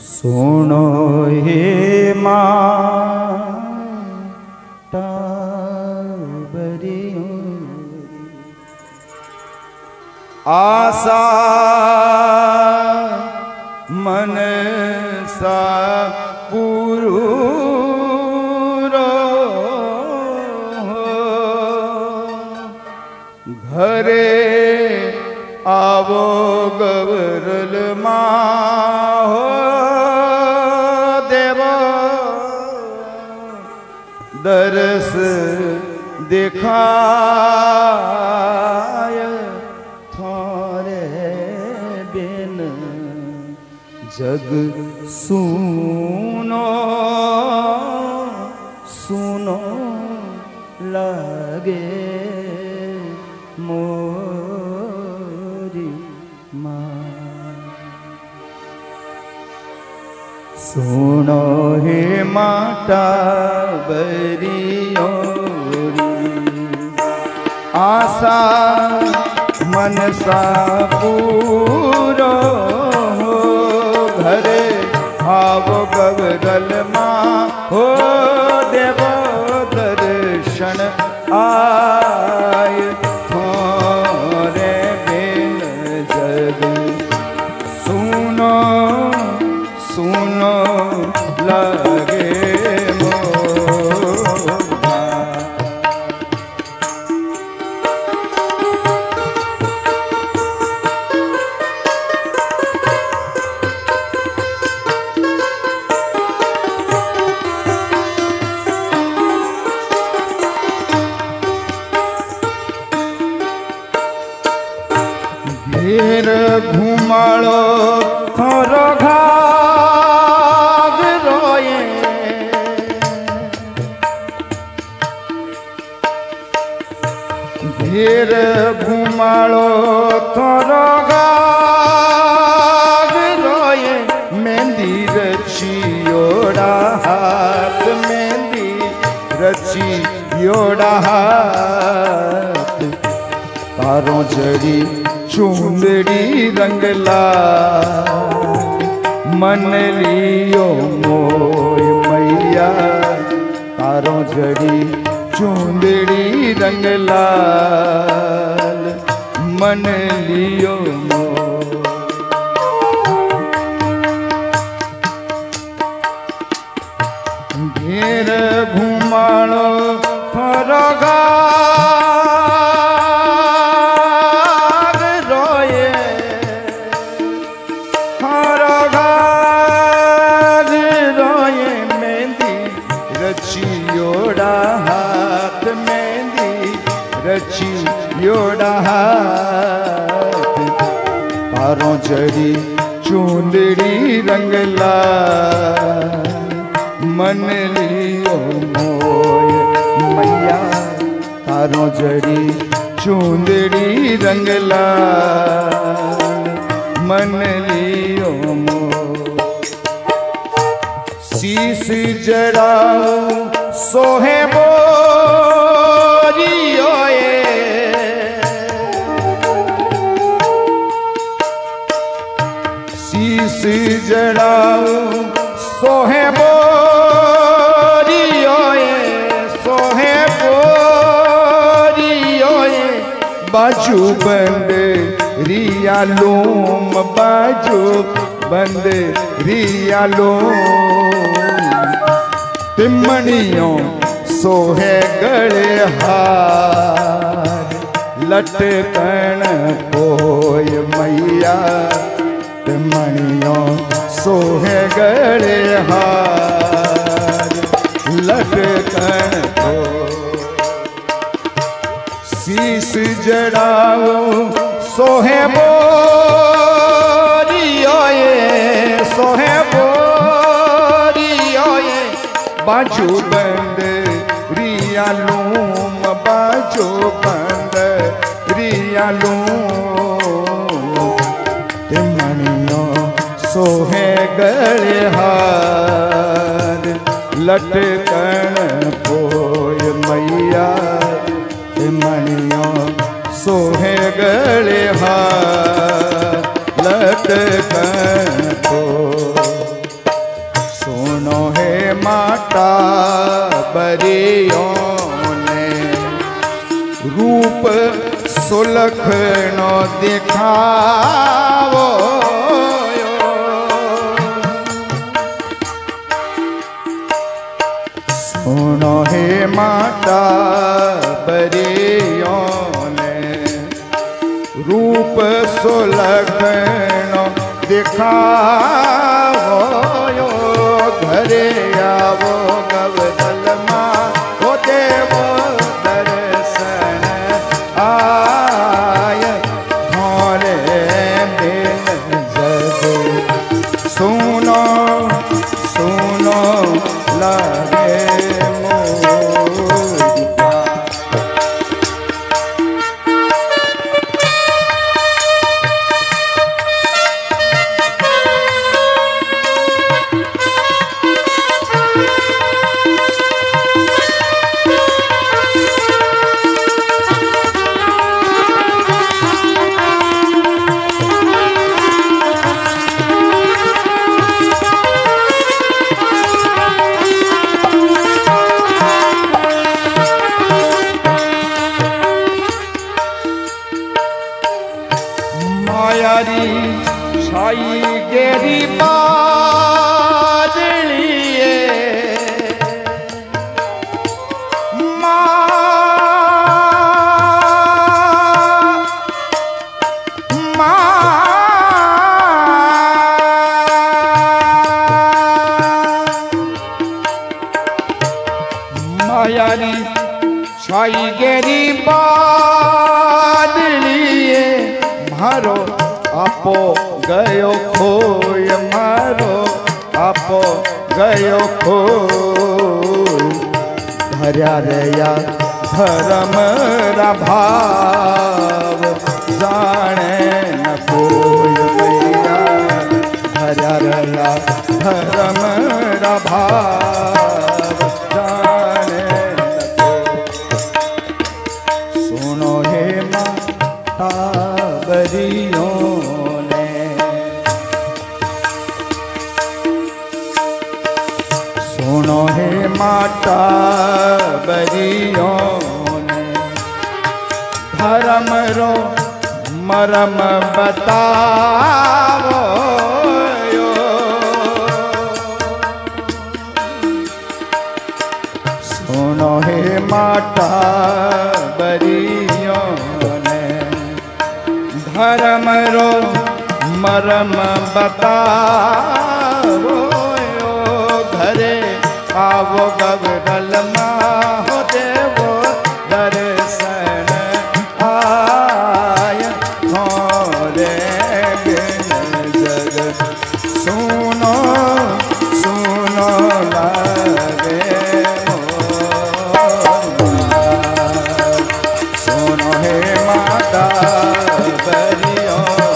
सुनो हे माता बरियो आशा मन सा पूरो घरे आवो गवरल माहो देवा दरस दिखाय थारे बिन जग सुनो सुनो लागे मोरी माँ। सुनो हे माता बरियोरी आशा मनसा पूरो घरे आवो गवरल माँ हो देवो दर्शन आय थोरे बिन जग सुनो सुनो लगे मोरा। घेर घुमाड़ो थोरो घाग रोए घेर घुमाड़ो थोरो घाग रोए मेहंदी रचियोड़ा हाथ मेहंदी रचियोड़ा हाथ तारों जड़ी चूंदड़ी रंगला मन लियो मोय मैया तारों जड़ी चूंदड़ी रंगला मन लियो मोय। घेर घुमाड़ो थोरो हाथ मेहंदी रचियोड़ा हाथ तारों जड़ी चूंदड़ी रंगला मन लियो मोय मैया तारों जड़ी चूंदड़ी रंगला मन लियो मोय। शीश जड़ाओ सोहे बोरियोए शीश जड़ाओ सोहे बोरियोए सोहे बोरियोए बाजू बंद रिया लोम बाजू बंद रिया लोम तिमणियों सोहे गले हार लटकन कोय मैया तिमणियों सोहे गले हार लटकन को शीश जड़ाओ सोहे बोरियोए सोहे बाजू बंद रिया लूम बाजू बंद रिया लूम तिमणियों सोहे गले हार लटकन कोय मैया तिमणियों सोहे गले हार लटकन को સુલખનો દેખાવો સુનો હે માતા બરિયોને રૂપ સુલખનો દેખાવો ઘરે આવો ગવદલમાં હો દેવો દર્શન આય ધોરે બેન જગ સુનો સુનો લાગે छाई गेरी बादलिए मायारी छाई गेरी बादलिए मारो आपो गयो खोय मारो आपो गयो खोय धर्या रया धर्म रा भाव जाने न कोय मैया धर्या रया धर्म रा भाव जाने न कोय सुनो हे माता बरियो सुनो हे माता बरियों ने धर्म रो मरम बतावो सुनो हे माता बरियों ने धर्म रो मरम बतावो घरे आवो गवदल हो देवो दर्शन आय थोरे बिन जग सुनो सुनो लागे सुनो हे माता बरियो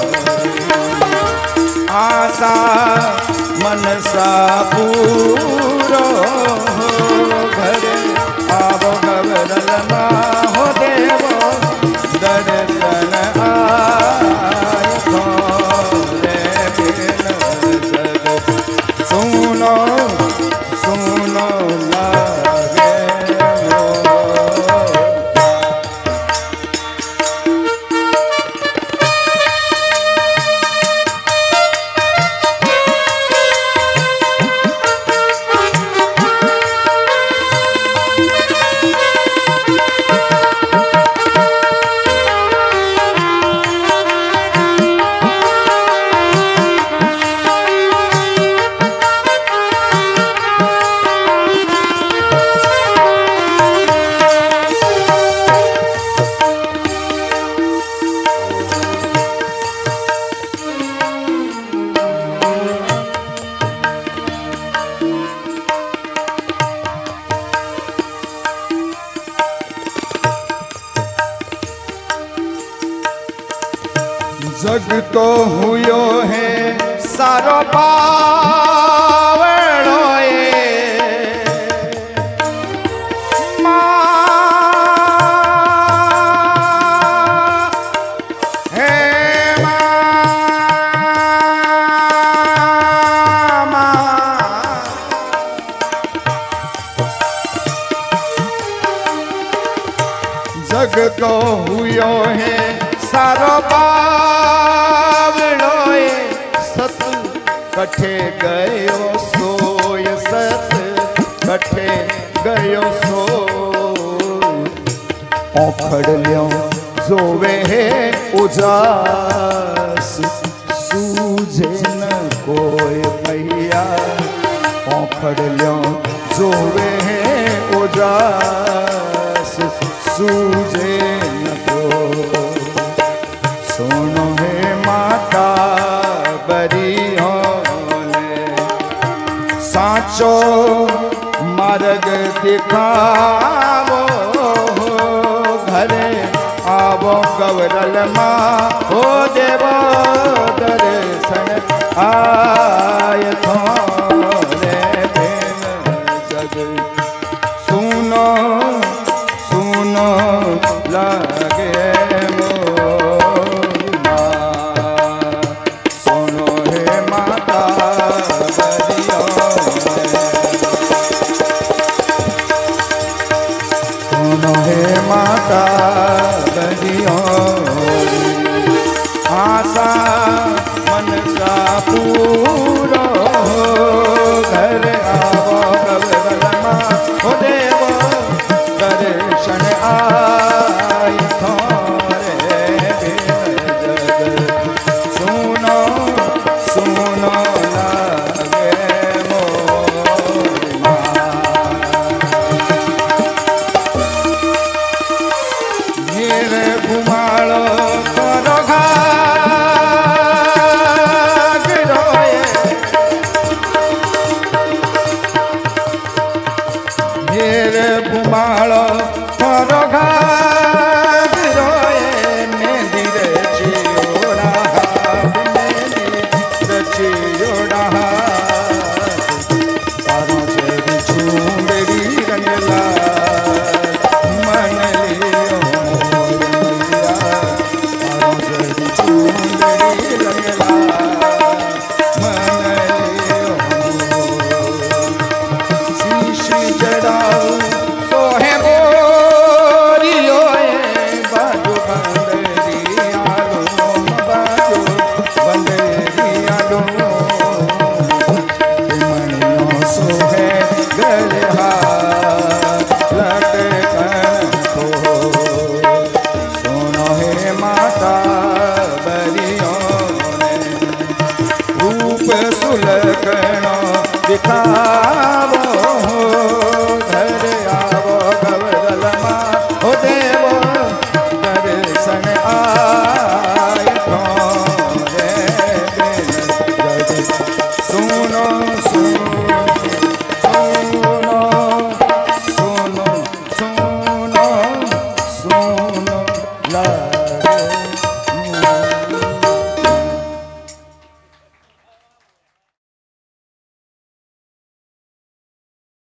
आशा मनसा पूरो घरे आवो गवदल हो देवो दर्शन आय थोरे बिन जग सुनो सुनो लागे जग तो हुयो है सारो पावड़ो जग तो हुयो है बावड़ोए सत कठे गयो सोय सत कठे गयो सोय औखड़ ल्यो जोवे है उजास सूझे न कोई भैया औखड़ ल्यो जोवे है उजास सूझे न कोई सुनो है माता बरियो ने साचो मार्ग दिखावो घरे आवो गवरल माँ हो देवो दर्शन आय थोरे बिन जग सुनो सुनो लगे सुनो हे माता बरियो सुनो हे माता बरियो आशा मन का पूरो घर आवो गवरल माँ हो देवो दर्शन आय थोरे बिन जग सुनो सुनो लागे मोरी माँ मेरे घुमाड़ो करो घाग रोए मेरे घुमाड़ो करो घाग रोए मेहंदी रे चियोड़ा मेहंदी रे चियोड़ा तारों से बिछूंबेरी रंगला मन लियो मोरिया तारों से बिछूंबेरी रंगला मन लियो शीश जड़ाओ सोहे बोरियो बाजू बंदरिया लो बाजू बंदरिया लो मणियों सोहे गले हाथ लटकन को सुनो हे माता बरियो ने रूप सुलगनो दिखावो घर आवो गवरल माँ हो देवो दर्शन आय थोरे बिन जग सुनो सुनो सुनो सुनो सुनो सुनो लागे